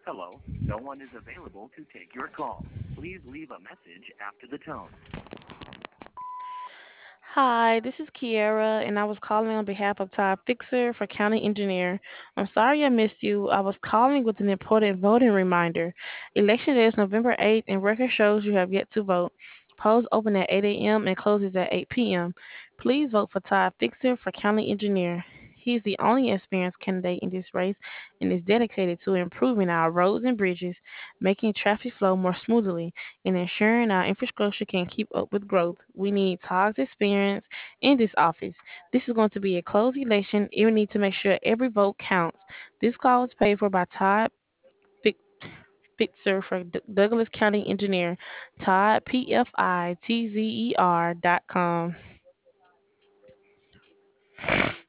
Hello, no one is available to take your call. Please leave a message after the tone. Hi, this is Kiera, and I was calling on behalf of Todd Fixer for County Engineer. I'm sorry I missed you. I was calling with an important voting reminder. Election day is November 8th, and record shows you have yet to vote. Polls open at 8 a.m. and closes at 8 p.m. Please vote for Todd Fixer for County Engineer. He's the only experienced candidate in this race and is dedicated to improving our roads and bridges, making traffic flow more smoothly, and ensuring our infrastructure can keep up with growth. We need Todd's experience in this office. This is going to be a closed election, and we need to make sure every vote counts. This call is paid for by Todd Fic- Fitzer for Douglas County Engineer. Todd, PFITZER.com.